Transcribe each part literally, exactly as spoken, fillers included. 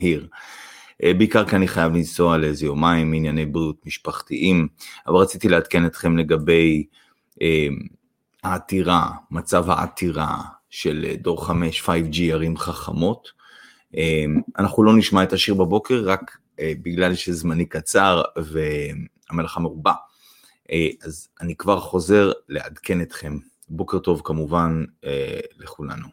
מהיר. בעיקר כי אני חייב לנסוע לאיזה יומיים מענייני בריאות משפחתיים, אבל רציתי לעדכן אתכם לגבי אה, העתירה, מצב העתירה של דור חמש פייב ג'י ערים חכמות. אה, אנחנו לא נשמע את השיר בבוקר, רק אה, בגלל שזמני קצר והמלאכה מרובה. אה, אז אני כבר חוזר לעדכן אתכם. בוקר טוב כמובן אה, לכולנו.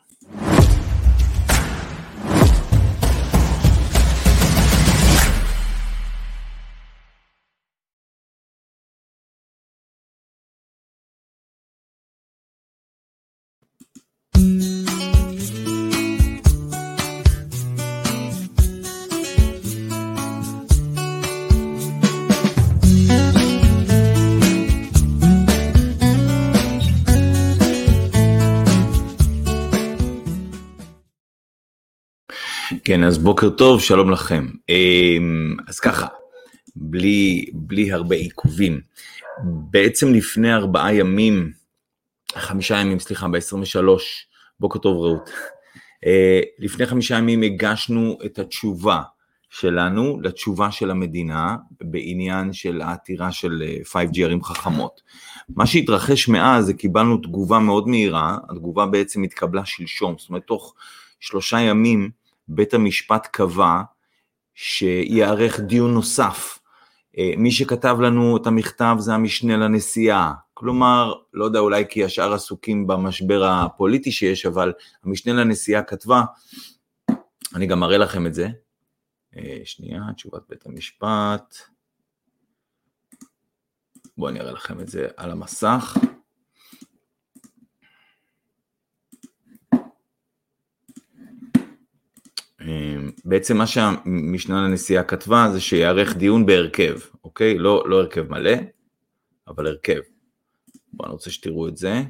כן, אז בוקר טוב, שלום לכם. אז ככה, בלי, בלי הרבה עיכובים, בעצם לפני ארבעה ימים, חמישה ימים, סליחה, ב-עשרים ושלוש, בוקר טוב רעות, לפני חמישה ימים הגשנו את התשובה שלנו, לתשובה של המדינה, בעניין של העתירה של פייב ג'י ערים חכמות. מה שהתרחש מאז, זה קיבלנו תגובה מאוד מהירה, התגובה בעצם התקבלה שלשום, זאת אומרת, תוך שלושה ימים, בית המשפט קבע שיערך דיון נוסף. מי שכתב לנו את המכתב זה המשנה לנשיאה, כלומר, לא יודע אולי כי השאר עסוקים במשבר הפוליטי שיש, אבל המשנה לנשיאה כתבה, אני גם אראה לכם את זה, שנייה, תשובת בית המשפט, בואו אני אראה לכם את זה על המסך, בעצם מה שהמשנה לנשיאה כתבה זה שיערך דיון בהרכב, אוקיי? לא, לא הרכב מלא, אבל הרכב. בואו אני רוצה שתראו את זה.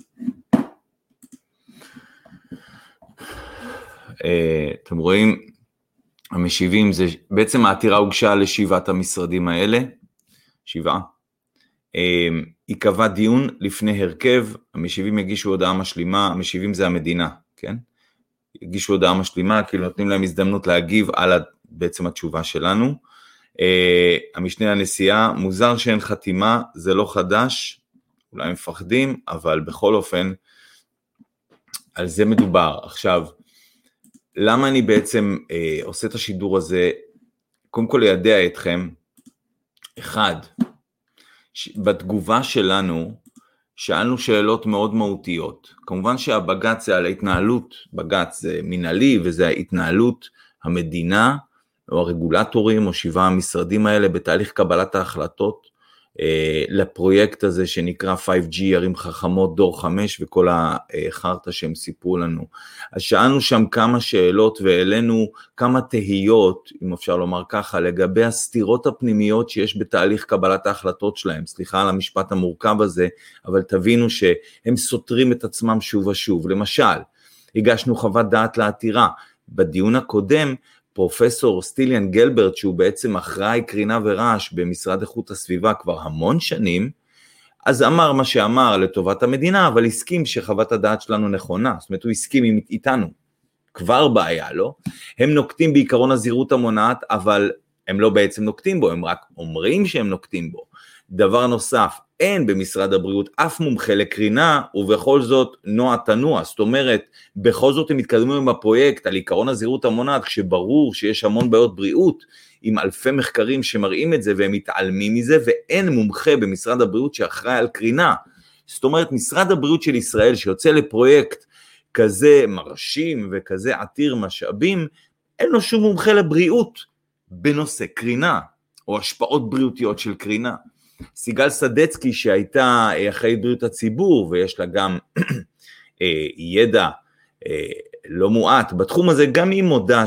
אתם רואים, המשיבים זה, בעצם העתירה הוגשה לשבעת המשרדים האלה, שבעה. היא קבעה דיון לפני הרכב, המשיבים הגישו הודעה משלימה, המשיבים זה המדינה, כן? הגישו הודעה משלימה, כאילו נותנים להם הזדמנות להגיב על בעצם התשובה שלנו. המשנה לנשיאה, מוזר שאין חתימה, זה לא חדש, אולי מפחדים, אבל בכל אופן, על זה מדובר. עכשיו, למה אני בעצם אה, עושה את השידור הזה? קודם כל לידע אתכם, אחד, בתגובה שלנו, שאלנו שאלות מאוד מהותיות. כמובן שהבג"ץ זה על ההתנהלות, בג"ץ זה מנהלי, וזה ההתנהלות המדינה, או הרגולטורים, או שבעה המשרדים האלה, בתהליך קבלת ההחלטות, אה, לפרויקט הזה שנקרא פייב ג'י ערים חכמות דור חמש, וכל החרטה שהם סיפרו לנו. אז שאלנו שם כמה שאלות, והעלינו כמה תהיות, אם אפשר לומר ככה, לגבי הסתירות הפנימיות שיש בתהליך קבלת ההחלטות שלהם. סליחה על המשפט המורכב הזה, אבל תבינו שהם סותרים את עצמם שוב ושוב. למשל, הגשנו חוות דעת לעתירה. בדיון הקודם, פרופסור סטיליאן גלברט, שהוא בעצם אחראי קרינה ורעש במשרד איכות הסביבה כבר המון שנים, אז אמר מה שאמר לטובת המדינה, אבל הסכים שחוות הדעת שלנו נכונה, זאת אומרת הוא הסכים איתנו, כבר בעיה, לא? הם נוקטים בעיקרון הזהירות המונעת, אבל הם לא בעצם נוקטים בו, הם רק אומרים שהם נוקטים בו. דבר נוסף, אין במשרד הבריאות אף מומחה לקרינה, ובכל זאת נוע תנוע, זאת אומרת, בכל זאת הם מתקדמים עם הפרויקט על עיקרון הזהירות המונעת, כשברור שיש המון בעיות בריאות, עם אלפי מחקרים שמראים את זה, והם מתעלמים מזה, ואין מומחה במשרד הבריאות שאחראי על קרינה. זאת אומרת, משרד הבריאות של ישראל, שיוצא לפרויקט כזה מרשים, וכזה עתיר משאבים, אין לו שום מומחה לבריאות, בנושא קרינה, או השפעות בריאותיות של קרינה. סיגל סדצקי שהייתה אחראית בריאות הציבור, ויש לה גם ידע לא מועט בתחום הזה, גם היא מודה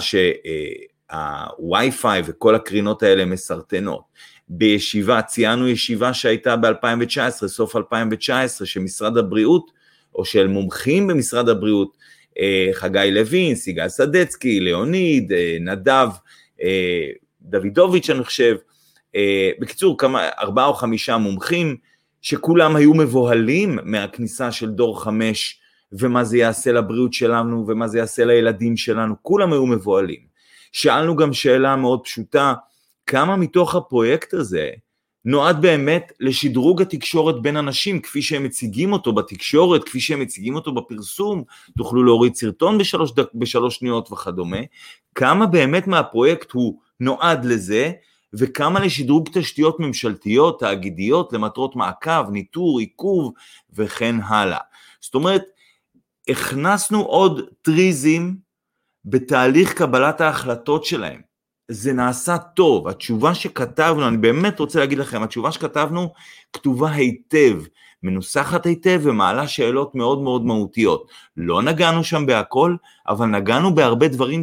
שהווי-פיי וכל הקרינות האלה מסרטנות. בישיבה, ציינו ישיבה שהייתה ב-אלפיים תשע עשרה, סוף אלפיים תשע עשרה, שמשרד הבריאות, או של מומחים במשרד הבריאות, חגי לוין, סיגל סדצקי, ליאוניד, נדב, דוידוביץ' אני חושב, בקיצור כמה, ארבעה או חמישה מומחים, שכולם היו מבוהלים מהכניסה של דור חמש, ומה זה יעשה לבריאות שלנו, ומה זה יעשה לילדים שלנו, כולם היו מבוהלים. שאלנו גם שאלה מאוד פשוטה, כמה מתוך הפרויקט הזה נועד באמת לשדרוג התקשורת בין אנשים, כפי שהם מציגים אותו בתקשורת, כפי שהם מציגים אותו בפרסום, תוכלו להוריד סרטון בשלוש, בשלוש שניות וכדומה, כמה באמת מהפרויקט הוא נועד לזה, וכמה לשדרוג תשתיות ממשלתיות, תאגידיות, למטרות מעקב, ניטור, עיכוב, וכן הלאה. זאת אומרת, הכנסנו עוד טריזים בתהליך קבלת ההחלטות שלהם. זה נעשה טוב, התשובה שכתבנו, אני באמת רוצה להגיד לכם, התשובה שכתבנו כתובה היטב, מנוסחת היטב ומעלה שאלות מאוד מאוד מהותיות. לא נגענו שם בהכל, אבל נגענו בהרבה דברים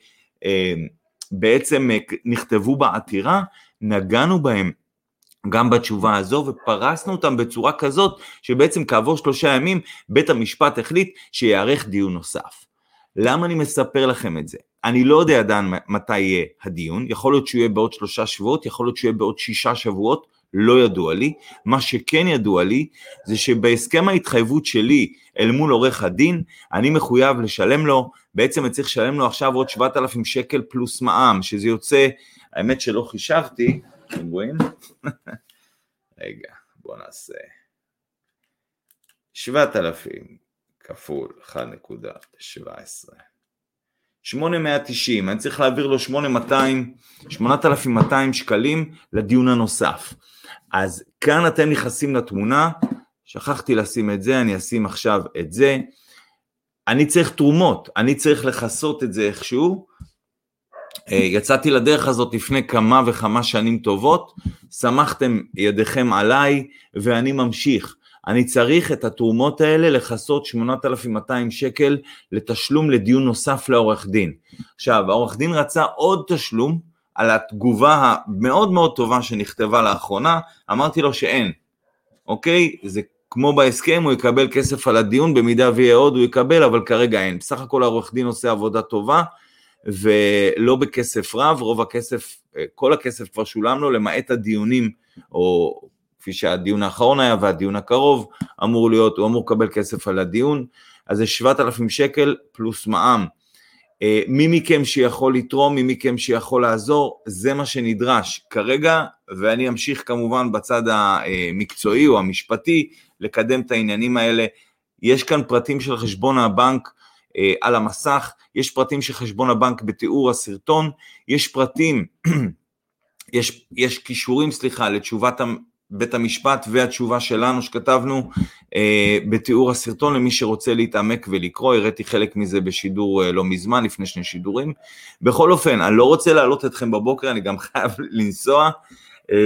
שבעצם נכתבו בעתירה, נגענו בהם גם בתשובה הזו, ופרסנו אותם בצורה כזאת, שבעצם כעבור שלושה ימים, בית המשפט החליט שיערך דיון נוסף. למה אני מספר לכם את זה? אני לא יודע עדיין מתי יהיה הדיון, יכול להיות שהוא יהיה בעוד שלושה שבועות, יכול להיות שהוא יהיה בעוד שישה שבועות, לא ידוע לי. מה שכן ידוע לי, זה שבהסכם ההתחייבות שלי אל מול עורך הדין, אני מחויב לשלם לו, בעצם אני צריך לשלם לו עכשיו עוד שבעת אלפים שקל פלוס מע"מ, שזה יוצא, האמת שלא חישבתי, אתם רואים? רגע, בוא נעשה. שבעת אלפים כפול אחת נקודה שבע עשרה. שמונה מאות ותשעים, אני צריך להעביר לו שמונת אלפים מאתיים שקלים לדיון הנוסף. אז כאן אתם נכנסים לתמונה, שכחתי לשים את זה, אני אשים עכשיו את זה. אני צריך תרומות, אני צריך לחסות את זה איכשהו. יצאתי לדרך הזאת לפני כמה וכמה שנים טובות, שמחתם ידיכם עליי ואני ממשיך. אני צריך את התרומות האלה לחסות שמונת אלפים מאתיים שקל לתשלום לדיון נוסף לעורך דין. עכשיו, העורך דין רצה עוד תשלום על התגובה המאוד מאוד טובה שנכתבה לאחרונה, אמרתי לו שאין, אוקיי? זה כמו בהסכם, הוא יקבל כסף על הדיון, במידה ויהיה עוד הוא יקבל, אבל כרגע אין. בסך הכל העורך דין עושה עבודה טובה, ולא בכסף רב, רוב הכסף, כל הכסף כבר שולם לו, למעט הדיונים, או כפי שהדיון האחרון היה, והדיון הקרוב אמור להיות, הוא אמור לקבל כסף על הדיון, אז זה שבעת אלפים שקל פלוס מע"מ. מי מכם שיכול לתרום, מי מכם שיכול לעזור, זה מה שנדרש כרגע, ואני אמשיך כמובן בצד המקצועי או המשפטי, לקדם את העניינים האלה. יש כאן פרטים של חשבון הבנק על המסך, יש פרטים של חשבון הבנק בתיאור הסרטון, יש פרטים, יש, יש קישורים, סליחה, לתשובת בית המשפט והתשובה שלנו שכתבנו אה, בתיאור הסרטון למי שרוצה להתעמק ולקרוא, הראיתי חלק מזה בשידור אה, לא מזמן, לפני שני שידורים. בכל אופן, אני לא רוצה להעלות אתכם בבוקר, אני גם חייב לנסוע, אה,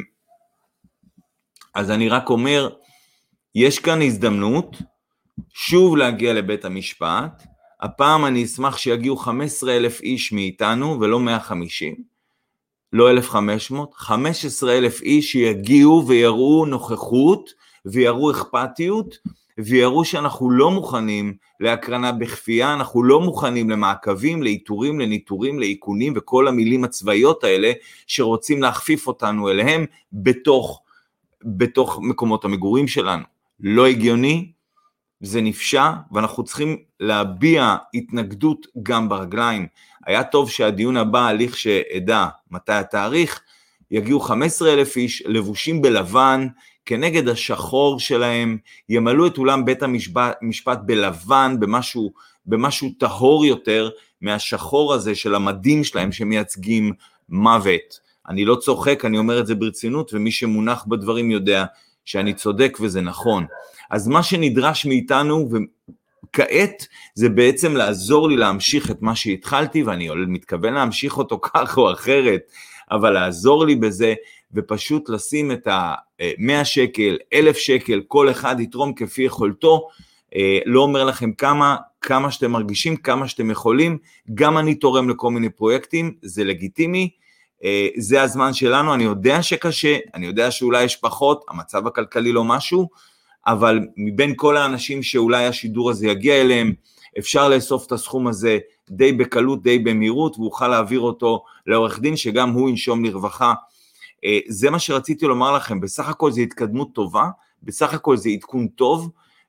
אז אני רק אומר, יש כאן הזדמנות שוב להגיע לבית המשפט, הפעם אני אשמח שיגיעו חמישה עשר אלף איש מאיתנו ולא מאה וחמישים, לא אלף וחמש מאות, חמישה עשר אלף איש שיגיעו ויראו נוכחות ויראו אכפתיות ויראו שאנחנו לא מוכנים להקרנה בכפייה, אנחנו לא מוכנים למעקבים, לאיתורים, לניטורים, לעיקונים וכל המילים הצבאיות האלה שרוצים להכפיף אותנו אליהם בתוך, בתוך מקומות המגורים שלנו. לא הגיוני, זה נפשע ואנחנו צריכים להביע התנגדות גם ברגליים. היה טוב שהדיון הבא, הליך שעדה מתי התאריך, יגיעו חמישה עשר אלף איש לבושים בלבן, כנגד השחור שלהם, ימלאו את אולם בית המשפט בלבן, במשהו, במשהו טהור יותר, מהשחור הזה של המדים שלהם, שמייצגים מוות. אני לא צוחק, אני אומר את זה ברצינות, ומי שמונח בדברים יודע שאני צודק וזה נכון. אז מה שנדרש מאיתנו, וכעת זה בעצם לעזור לי להמשיך את מה שהתחלתי, ואני מתכוון להמשיך אותו כך או אחרת, אבל לעזור לי בזה, ופשוט לשים את ה-מאה שקל, אלף שקל, כל אחד יתרום כפי יכולתו, לא אומר לכם כמה, כמה שאתם מרגישים, כמה שאתם יכולים, גם אני תורם לכל מיני פרויקטים, זה לגיטימי, זה הזמן שלנו, אני יודע שקשה, אני יודע שאולי יש פחות, המצב הכלכלי לא משהו, אבל מבין כל האנשים שאולי השידור הזה יגיע אליהם, אפשר לאסוף את הסכום הזה די בקלות, די במהירות, ואוכל להעביר אותו לעורך דין, שגם הוא ינשום לרווחה. זה מה שרציתי לומר לכם, בסך הכל זה התקדמות טובה, בסך הכל זה עדכון טוב,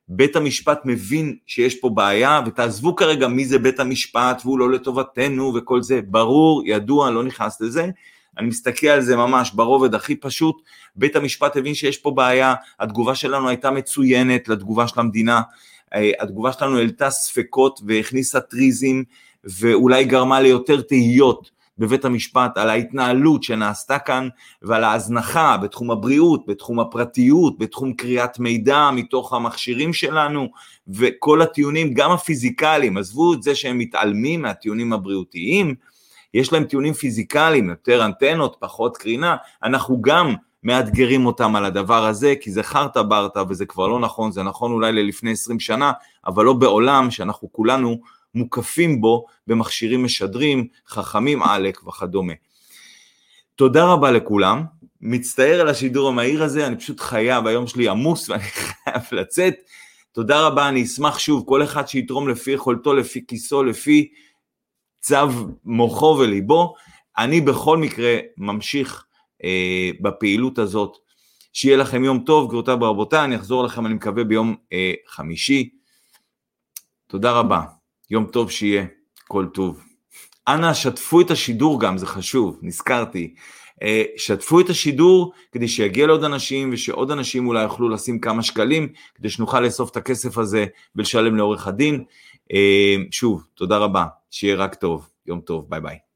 בית המשפט מבין שיש פה בעיה, ותעזבו כרגע מי זה בית המשפט, והוא לא לטובתנו וכל זה, ברור, ידוע, לא נכנס לזה, אני מסתכל על זה ממש ברובד הכי פשוט, בית המשפט הבין שיש פה בעיה, התגובה שלנו הייתה מצוינת לתגובה של המדינה, התגובה שלנו העלתה ספקות והכניסה טריזים, ואולי גרמה ליותר תהיות בבית המשפט על ההתנהלות שנעשתה כאן, ועל ההזנחה בתחום הבריאות, בתחום הפרטיות, בתחום קריאת מידע מתוך המכשירים שלנו, וכל הטיעונים, גם הפיזיקליים, עזבו את זה שהם מתעלמים מהטיעונים הבריאותיים, יש להם טיעונים פיזיקליים, יותר אנטנות, פחות קרינה, אנחנו גם מאתגרים אותם על הדבר הזה, כי זה חרטה ברטה, וזה כבר לא נכון, זה נכון אולי ללפני עשרים שנה, אבל לא בעולם שאנחנו כולנו מוקפים בו, במכשירים משדרים, חכמים עלק וכדומה. תודה רבה לכולם, מצטער על השידור המהיר הזה, אני פשוט חייב, היום שלי עמוס ואני חייב לצאת, תודה רבה, אני אשמח שוב, כל אחד שיתרום לפי יכולתו, לפי כיסו, לפי צו מוחו וליבו, אני בכל מקרה ממשיך אה, בפעילות הזאת, שיהיה לכם יום טוב, גבירותיי ורבותיי, אני אחזור לכם, אני מקווה ביום אה, חמישי, תודה רבה, יום טוב שיהיה, כל טוב. אנא, שתפו את השידור גם, זה חשוב, נזכרתי, אה, שתפו את השידור, כדי שיגיע לעוד אנשים, ושעוד אנשים אולי יוכלו לשים כמה שקלים, כדי שנוכל לאסוף את הכסף הזה, ולשלם לעורך הדין, אה, שוב, תודה רבה, שיהיה רק טוב, יום טוב, ביי ביי.